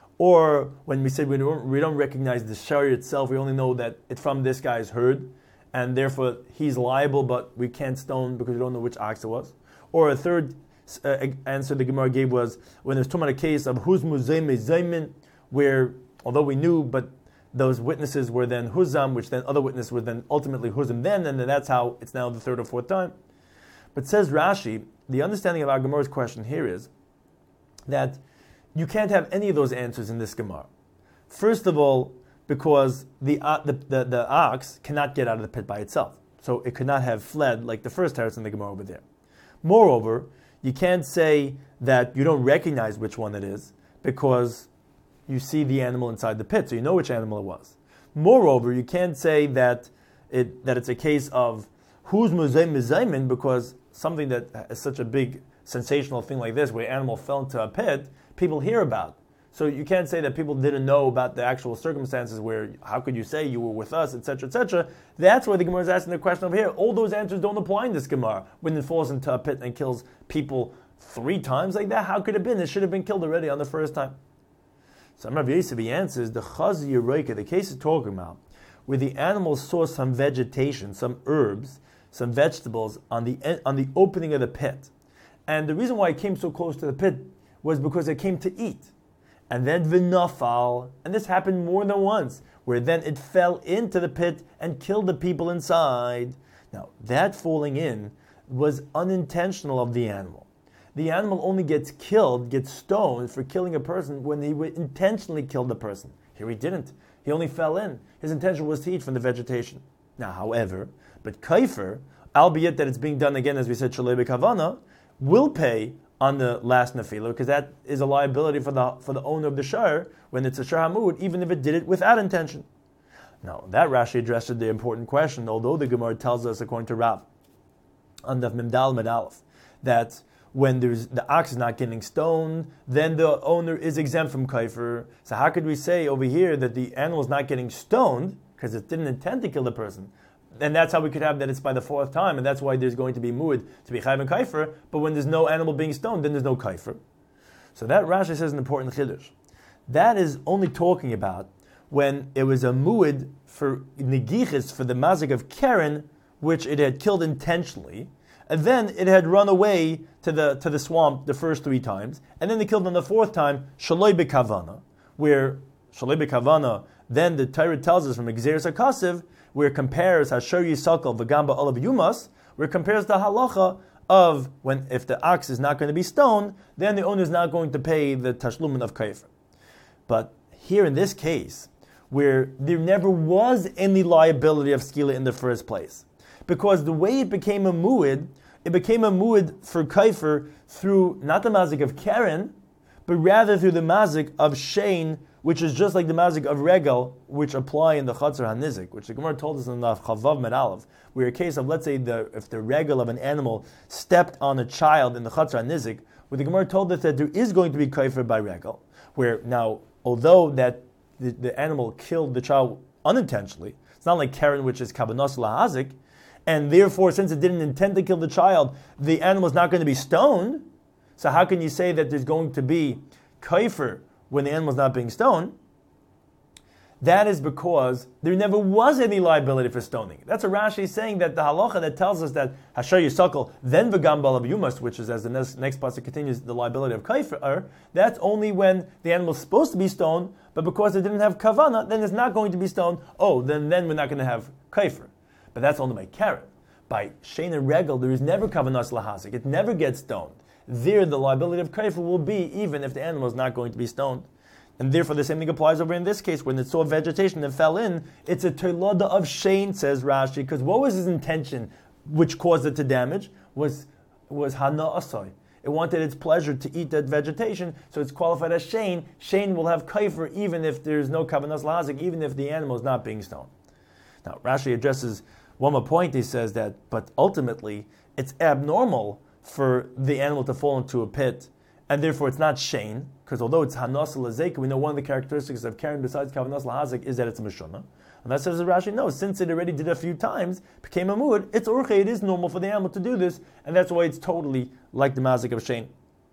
or when we said we don't, we don't recognize the shar itself, we only know that it's from this guy's herd, and therefore he's liable, but we can't stone because we don't know which ox it was. Or a third uh, answer the Gemara gave was when there's too much a case of huzmu zayme zaymin, where although we knew, but those witnesses were then huzam, which then other witnesses were then ultimately huzam then, and then that's how it's now the third or fourth time. But says Rashi, the understanding of our Gemara's question here is that you can't have any of those answers in this Gemara. First of all, because the, uh, the, the the ox cannot get out of the pit by itself. So it could not have fled like the first teretz in the Gemara over there. Moreover, you can't say that you don't recognize which one it is because you see the animal inside the pit, so you know which animal it was. Moreover, you can't say that it that it's a case of who's muzaym mizaymin, because something that is such a big sensational thing like this, where an animal fell into a pit, people hear about. So you can't say that people didn't know about the actual circumstances where, how could you say you were with us, et cetera, et cetera. That's why the Gemara is asking the question over here. All those answers don't apply in this Gemara. When it falls into a pit and kills people three times like that, how could it have been? It should have been killed already on the first time. So Rav Yosef, he answers, the Chazi Yeroika, the case is talking about, where the animals saw some vegetation, some herbs, some vegetables on the on the opening of the pit. And the reason why it came so close to the pit was because it came to eat. And then v'nafal, and this happened more than once, where then it fell into the pit and killed the people inside. Now, that falling in was unintentional of the animal. The animal only gets killed, gets stoned for killing a person when he would intentionally kill the person. Here he didn't. He only fell in. His intention was to eat from the vegetation. Now, however, but kaifer, albeit that it's being done again, as we said, shalei b'kavana, will pay on the last nefila, because that is a liability for the for the owner of the shar when it's a shar hamud, even if it did it without intention. Now, that Rashi addressed the important question, although the Gemara tells us, according to Rav, on the Memdal Med Aleph, that when there's the ox is not getting stoned, then the owner is exempt from kaifer. So how could we say over here that the animal is not getting stoned because it didn't intend to kill the person? And that's how we could have that it's by the fourth time, and that's why there's going to be muad to be chayv and kaifer. But when there's no animal being stoned, then there's no kaifer. So that Rashi says an important chiddush. That is only talking about when it was a muad for negichis, for the mazik of Karen, which it had killed intentionally, and then it had run away to the to the swamp the first three times, and then they killed on the fourth time shaloi b'kavana, where shaloi b'kavana. Then the Torah tells us from Exeris HaKasiv, where it compares Hasher Yisakal V'gamba Olav Yumas, where it compares the halacha of when if the ox is not going to be stoned, then the owner is not going to pay the tashlumin of kaifer. But here in this case, where there never was any liability of skila in the first place, because the way it became a muad, it became a muad for kaifer through not the mazik of Karen, but rather through the mazik of Shein, which is just like the mazik of Regel, which apply in the Chatzar HaNizik, which the Gemara told us in the Chavav Med Aleph, where a case of, let's say, the if the Regel of an animal stepped on a child in the Chatzar HaNizik, where the Gemara told us that there is going to be kaifer by Regel, where now, although that the, the animal killed the child unintentionally, it's not like Karen, which is Kabanos Lahazik, and therefore, since it didn't intend to kill the child, the animal is not going to be stoned. So how can you say that there's going to be kaifer when the animal is not being stoned? That is because there never was any liability for stoning. That's a Rashi saying that the halacha that tells us that Hasher Yisakal, then V'gam Balav Yumas, which is, as the next, next pasuk continues, the liability of kaifer, that's only when the animal is supposed to be stoned, but because it didn't have kavana, then it's not going to be stoned. Oh, then, then we're not going to have kaifer. But that's only by Karen. By Shein and Regel, there is never kavanas lahazik. It never gets stoned. There, the liability of kaifer will be even if the animal is not going to be stoned. And therefore, the same thing applies over in this case. When it saw vegetation that fell in, it's a tolada of Shein, says Rashi, because what was his intention which caused it to damage? Was was hana asai. It wanted its pleasure to eat that vegetation, so it's qualified as Shein. Shein will have kaifer even if there's no kavanas lahazik, even if the animal is not being stoned. Now, Rashi addresses one more point. He says that, but ultimately, it's abnormal for the animal to fall into a pit, and therefore it's not Shein, because although it's Hanas Lazeka, we know one of the characteristics of Karen besides Kavanas Lahazik is that it's a Mishuna. And that says Rashi, no, since it already did a few times, became a Muad, it's Urche, it is normal for the animal to do this, and that's why it's totally like the Mazik of Shein.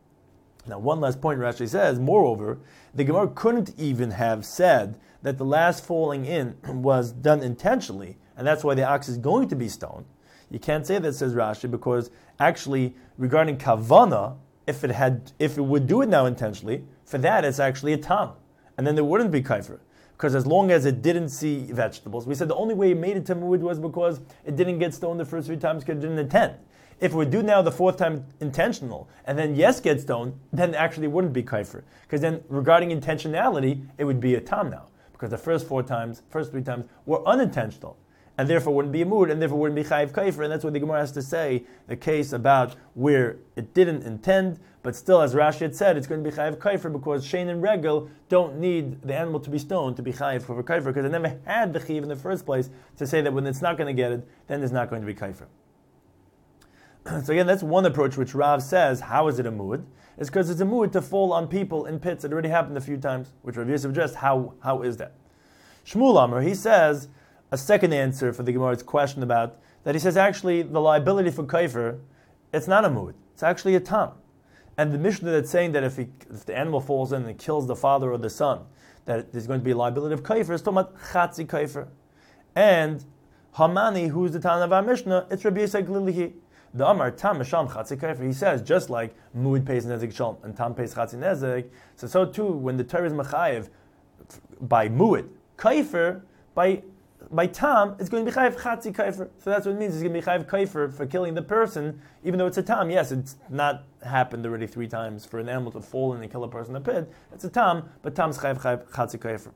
Now, one last point Rashi says, moreover, the Gemara couldn't even have said that the last falling in was done intentionally, and that's why the ox is going to be stoned. You can't say that, says Rashi, because actually, regarding kavana, if it had, if it would do it now intentionally, for that it's actually a tam, and then there wouldn't be kaifer, because as long as it didn't see vegetables, we said the only way it made it to muad was because it didn't get stoned the first three times because it didn't intend. If it would do now the fourth time intentional, and then yes get stoned, then actually it wouldn't be kaifer, because then regarding intentionality, it would be a tam now, because the first four times, first three times were unintentional, and therefore wouldn't be a mood, and therefore wouldn't be chayiv kaifer, and that's what the Gemara has to say, the case about where it didn't intend, but still, as Rashi had said, it's going to be chayiv kaifer, because Shein and Regel don't need the animal to be stoned to be chayiv for kaifer, because they never had the chayiv in the first place to say that when it's not going to get it, then there's not going to be kaifer. So again, that's one approach which Rav says, how is it a mu'ud? It's because it's a mu'ud to fall on people in pits. It already happened a few times, which Rav Yosef addressed. How, how is that? Shmuel Amar, he says, a second answer for the Gemara's question about, that he says actually the liability for kaifer, it's not a mu'ud, it's actually a tam. And the Mishnah that's saying that if, he, if the animal falls in and kills the father or the son, that there's going to be a liability of kaifer, is talking about chatzi kaifer. And Hamani, who's the Tana of our Mishnah, it's Rabbi Yisrael Glilihi. The Amar Tam Misham Chatzi Kaifer. He says just like Mu'ud pays Nezik Shalom and Tam pays Chatzi Nezik, so so too when the Torah is Mechayev by Mu'ud Kaifer, by by Tam it's going to be Chayev Chatzi Kaifer. So that's what it means. It's going to be Chayev Kaifer for killing the person, even though it's a Tam. Yes, it's not happened already three times for an animal to fall in and kill a person in a pit. It's a Tam, but Tam's Chayev Chatzi Kaifer.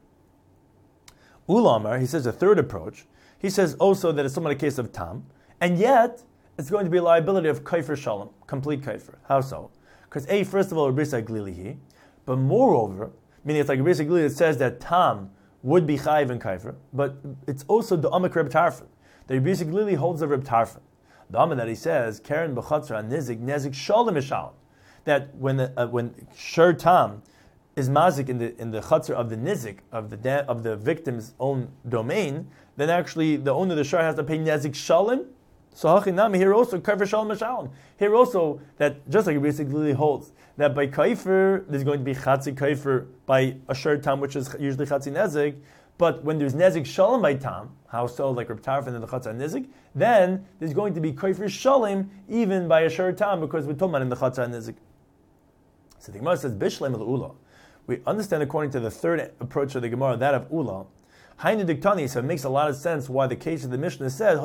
Ulamar, he says a third approach. He says also that it's somewhat a case of Tam, and yet it's going to be a liability of kaifer shalom, complete kaifer. How so? Because A, first of all, Rabbi Yisrael Glilihi, but moreover, meaning it's like Rabbi Yisrael Glilihi, it says that Tam would be chayiv and kaifer, but it's also the amak Reb Tarfon. The Rabbi Yisrael Glilihi holds of Reb Tarfon. The amak that he says, Karen b'chatzra nizik nezik shalom ishalom, that when the, uh, when shur Tam is mazik in the in the chutzner of the nizik of the da- of the victim's own domain, then actually the owner of the shur has to pay nezik shalom. So hachinami here also kaifer shalom mishalom. Here also that just like it basically holds that by kaifer there's going to be chatzi kaifer by a shur tam, which is usually chatzi nezik. But when there's nezik shalom by tam, how so? Like Reb Tarfon and the chatzah nezik, then there's going to be kaifer shalom even by a shur tam because we're talking about in the chatzah nezik. So the Gemara says bishleim l'ula. We understand according to the third approach of the Gemara, that of Ula, Hainu Diktani, so it makes a lot of sense why the case of the Mishnah said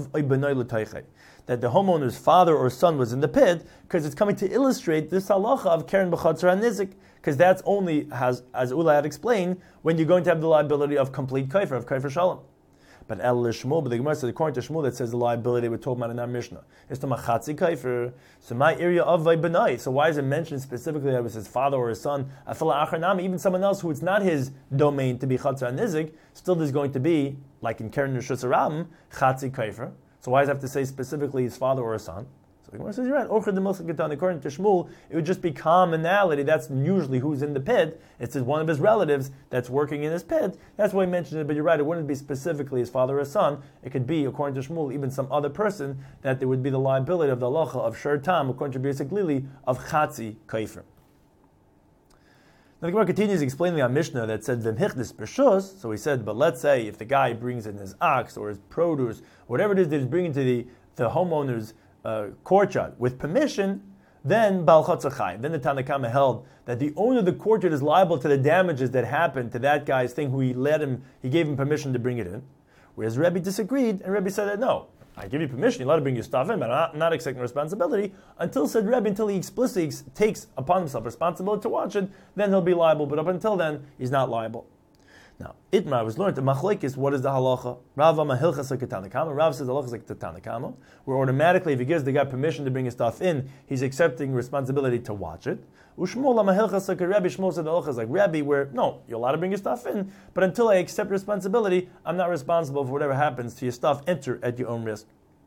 that the homeowner's father or son was in the pit, because it's coming to illustrate this halacha of Karen b'chatzra nizik, because that's only, has, as Ula had explained, when you're going to have the liability of complete kaifer, of kaifer shalom. But El Shmuel, but the Gemara says according to Shmuel that says the liability we're talking about in our Mishnah is to machatzi kaifer. So my area of vaybenai. So why is it mentioned specifically that it was his father or his son? Afila acharnami, even someone else who it's not his domain to be chatzah nizik, still there's going to be, like in Keren Rishus Harabim, chatzi kaifer. So why does it have to say specifically his father or his son? So the Gemara says, you're right. According to Shmuel, it would just be commonality. That's usually who's in the pit. It's one of his relatives that's working in his pit. That's why he mentioned it, but you're right. It wouldn't be specifically his father or son. It could be, according to Shmuel, even some other person, that there would be the liability of the halacha of shur tam, according to Rabbi Yosef Glili, of chatzi kaifer. Now the Gemara continues explaining our Mishnah that said v'mhichnis b'shus. So he said, but let's say if the guy brings in his ox or his produce, whatever it is that he's bringing to the, the homeowner's Uh, courtyard with permission, then Baal Chatzachai. Then the Tanakama held that the owner of the courtyard is liable to the damages that happened to that guy's thing who he let him, he gave him permission to bring it in. Whereas Rebbe disagreed, and Rebbe said that no, I give you permission, you let him bring your stuff in, but I'm not, not accepting responsibility until said Rebbe, until he explicitly takes upon himself responsibility to watch it, then he'll be liable. But up until then, he's not liable. Now, Itmar was learned, the machlekes, what is the halacha? Rav Amar hilchas like Tanakama. Rav says the halacha is like the Tanakama, where automatically, if he gives the guy permission to bring his stuff in, he's accepting responsibility to watch it. Ushmol Amar hilchas like Rebbe. Shmuel said the halacha is like Rebbe, where no, you're allowed to bring your stuff in, but until I accept responsibility, I'm not responsible for whatever happens to your stuff. Enter at your own risk.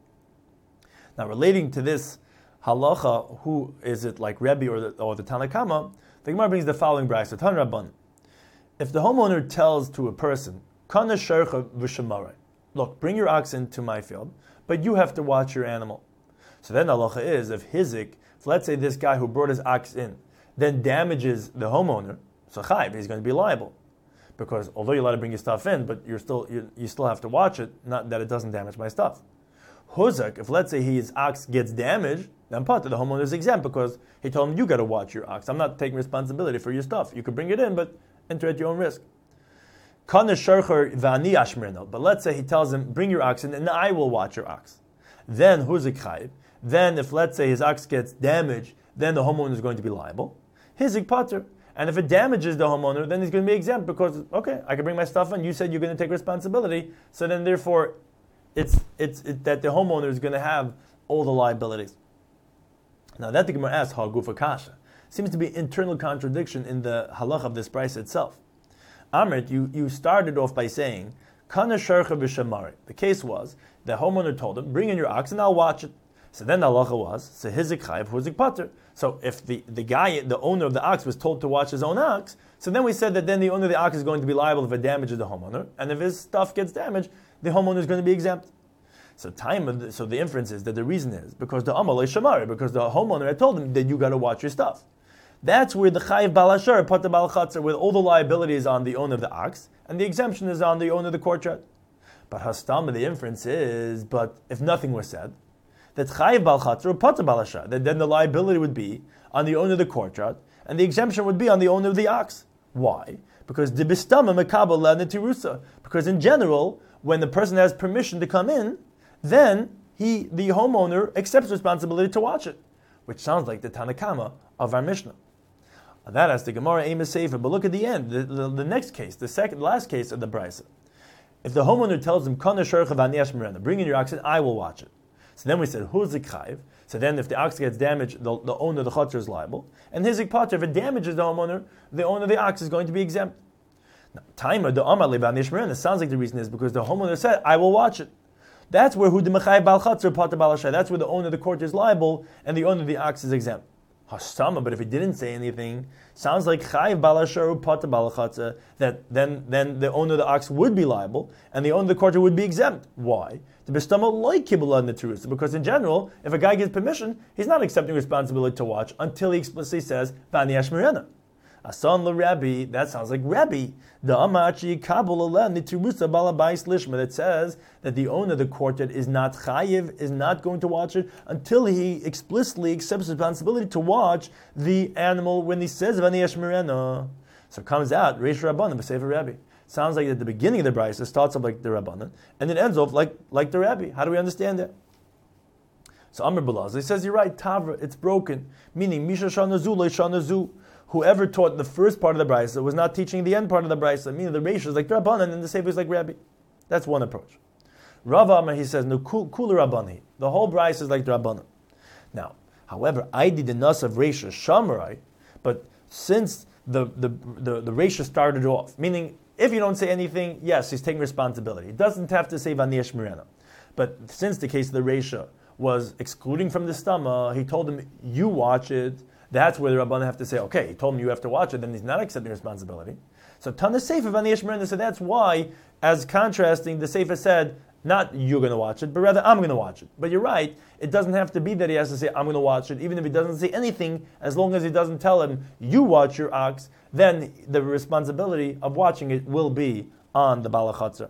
Now, relating to this halacha, who is it like Rebbe or the, or the Tanakama? The Gemara brings the following brayso: Tan Rabban. If the homeowner tells to a person, Kana shercha v'shamarai, look, bring your ox into my field, but you have to watch your animal. So then the halacha is, if hizik, if let's say this guy who brought his ox in, then damages the homeowner, so chayv, he's going to be liable. Because although you're allowed to bring your stuff in, but you're still you, you still have to watch it, not that it doesn't damage my stuff. Huzak, if let's say his ox gets damaged, then part of the homeowner is exempt because he told him, you got to watch your ox. I'm not taking responsibility for your stuff. You could bring it in, but enter at your own risk. But let's say he tells him, bring your ox in and I will watch your ox. Then huzik chayiv. Then if let's say his ox gets damaged, then the homeowner is going to be liable. Hizik pater. And if it damages the homeowner, then he's going to be exempt because, okay, I can bring my stuff in. You said you're going to take responsibility. So then therefore, it's it's it, that the homeowner is going to have all the liabilities. Now that the Gemara asks, Hagufa Kasha. Seems to be internal contradiction in the halach of this price itself. Amrit, you, you started off by saying, Kana shercha v'shamari. The case was, the homeowner told him, bring in your ox and I'll watch it. So then the halacha was, so hizik chayiv, huzik pater. So if the, the guy, the owner of the ox, was told to watch his own ox, so then we said that then the owner of the ox is going to be liable if it damages the homeowner, and if his stuff gets damaged, the homeowner is going to be exempt. So time, so the inference is that the reason is because the amalei shamari, because the homeowner had told him that you got to watch your stuff. That's where the chayiv balashar, pater balachatzer, where all the liability is on the owner of the ox, and the exemption is on the owner of the courtyard. But hastama, the inference is, but if nothing was said, that chayiv balachatzer or pater balashar, that then the liability would be on the owner of the courtyard, and the exemption would be on the owner of the ox. Why? Because dibistama mekabel netirusa. Because in general, when the person has permission to come in, then he, the homeowner, accepts responsibility to watch it, which sounds like the Tanakama of our Mishnah. That has the Gemara aim is safer. But look at the end, the, the, the next case, the second, last case of the Brisa. If the homeowner tells him, "Kana shorcha v'aniyash merena," bring in your ox, and I will watch it. So then we said, "Huzik chayiv." So then, if the ox gets damaged, the, the owner of the chutzner is liable, and hizik pater, if it damages the homeowner, the owner of the ox is going to be exempt. Now, timer the amar le'v'aniyash merena sounds like the reason is because the homeowner said, "I will watch it." That's where hu demachai bal chutzner pater balashai. That's where the owner of the court is liable, and the owner of the ox is exempt. Hastama, but if he didn't say anything, sounds like chayiv balashar pater balachatza, that then then the owner of the ox would be liable, and the owner of the quarter would be exempt. Why? The bestama like kibbula neterusa, because in general, if a guy gives permission, he's not accepting responsibility to watch until he explicitly says v'aniyash merena. Asan l'Rabbi, that sounds like Rabbi. The amachi kabbalah nitirusa balabais lishma, that says that the owner of the courtyard is not chayiv, is not going to watch it until he explicitly accepts responsibility to watch the animal when he says v'aniyash merena. So it comes out Reish Rabbanan b'Sefer Rabbi. Sounds like at the beginning of the brayso starts off like the Rabbanan and it ends off like like the Rabbi. How do we understand that? So Amr Balaz, he says you're right. Tavra, it's broken, meaning Misha Shanazu le Shanazu. Whoever taught the first part of the brayso was not teaching the end part of the brayso, meaning the ratio is like the Rabbanan and the Sefer is like Rabbi. That's one approach. Rav Amar, he says, no, kula Rabbani. The whole brayso is like the Rabbanan. Now, however, I did the nas of ratio Shamarai, but since the the the, the ratio started off, meaning if you don't say anything, yes, he's taking responsibility. He doesn't have to say Vaniyash Merena. But since the case of the ratio was excluding from the stomach, he told him, you watch it. That's where the Rabbanan have to say, okay, he told him you have to watch it, then he's not accepting responsibility. So Tana Sefer Vaniyash Merena, so that's why, as contrasting, the Sefer said, not you're going to watch it, but rather I'm going to watch it. But you're right, it doesn't have to be that he has to say, I'm going to watch it, even if he doesn't say anything, as long as he doesn't tell him, you watch your ox, then the responsibility of watching it will be on the Balachatzer.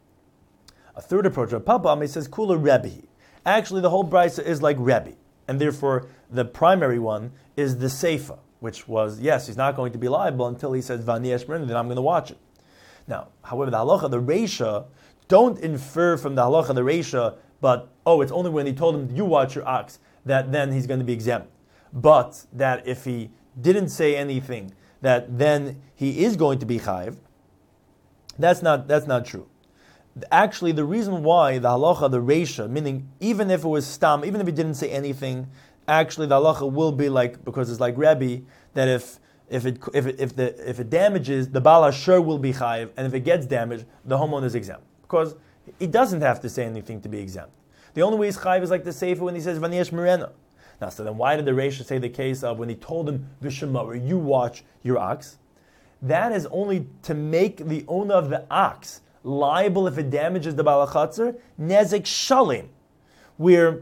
A third approach of Papa, he says, Kula Rebbe. Actually, the whole brayso is like Rebbe, and therefore the primary one is the Seifa, which was, yes, he's not going to be liable until he says, Vaniyash Merena, then I'm going to watch it. Now, however, the halacha, the Reisha, don't infer from the halacha, the Reisha, but, oh, it's only when he told him, you watch your ox, that then he's going to be exempt. But that if he didn't say anything, that then he is going to be chayiv, that's not, that's not true. Actually, the reason why the halacha, the Reisha, meaning even if it was stam, even if he didn't say anything, actually the halacha will be like, because it's like Rabbi, that if if it if it, if the if it damages, the Baal Asher will be chayiv, and if it gets damaged, the homeowner is exempt. Because he doesn't have to say anything to be exempt. The only way he's chayiv is like the Sefer when he says Vaniyash Merena. Now, so then why did the Reisha say the case of when he told him, V'shemar, you watch your ox? That is only to make the owner of the ox liable if it damages the Balachatzer, Nezek Shalim, where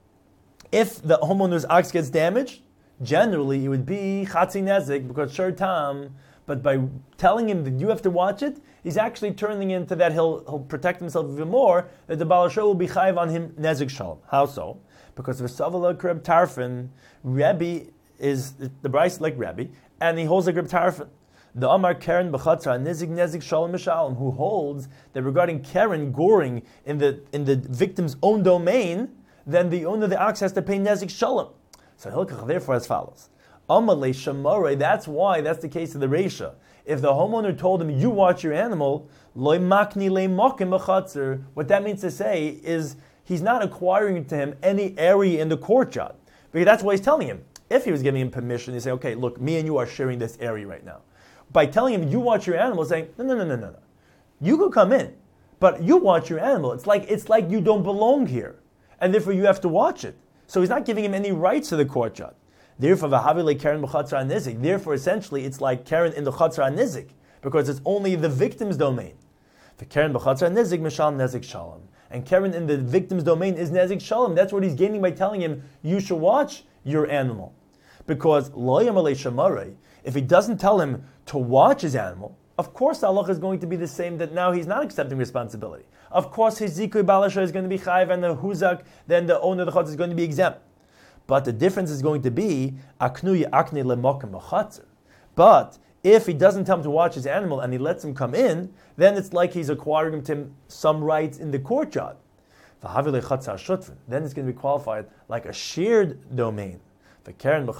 if the homeowner's ox gets damaged, generally it would be Chatzi Nezek because Shur Tam, but by telling him that you have to watch it, he's actually turning into that he'll he'll protect himself even more, that the Baal Hashem will be chayiv on him Nezek Shalom. How so? Because V'savala Kreb Tarfin, Rebbe is, the Bryce like Rebbe, and he holds a Kreb Tarfin. The Amar Karen B'chatzra Nezik Nezik Shalom Mishalom, who holds that regarding Karen goring in the in the victim's own domain, then the owner of the ox has to pay Nezik Shalom. So Hilkach therefore as follows. Amalei Shamare, that's why, that's the case of the Reisha. If the homeowner told him, you watch your animal, Loi Makni Le Mokim B'chatzra, what that means to say is he's not acquiring to him any area in the courtyard. Because that's what he's telling him. If he was giving him permission, he'd say, okay, look, me and you are sharing this area right now. By telling him, you watch your animal, saying, no, no, no, no, no, no. You could come in, but you watch your animal. It's like it's like you don't belong here, and therefore you have to watch it. So he's not giving him any rights to the courtyard. Therefore, v'havile Karen b'chatzar nizik. Therefore, essentially, it's like Karen in the chatzar nizik, because it's only the victim's domain. The Karen b'chatzar nizik mishal nezik shalom. And Karen in the victim's domain is nezik shalom. That's what he's gaining by telling him, you should watch your animal. Because lo yamalei shamarei, if he doesn't tell him to watch his animal, of course the halacha is going to be the same, that now he's not accepting responsibility. Of course his zikui balasha is going to be chayiv, and the huzak, then the owner of the chatzar is going to be exempt. But the difference is going to be aknu akne lemokem b'chatzar. But if he doesn't tell him to watch his animal and he lets him come in, then it's like he's acquiring him some rights in the courtyard. Then it's going to be qualified like a shared domain. And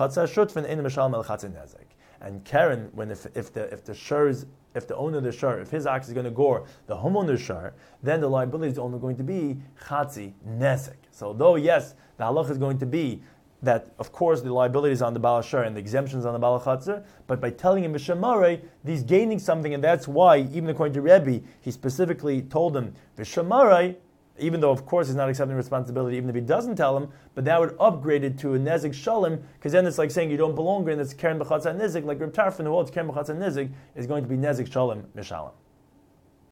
Karen, when if, if the if the shur's, if the owner of the shur, if his ox is going to gore the homeowner's shur, then the liability is only going to be chatzi nezek. So though yes, the halach is going to be that of course the liability is on the Baal Shur and the exemptions on the Baal Chatzar, but by telling him Vishamarei, he's gaining something, and that's why, even according to Rebbe, he specifically told him Vishamarei, even though of course he's not accepting responsibility, even if he doesn't tell him, but that would upgrade it to a Nezik Shalom, because then it's like saying you don't belong, and it's Karen B'chatzar Nezik, like Reb Tarfon, who holds Karen B'chatzar Nezik, is going to be Nezik Shalom Mishalom.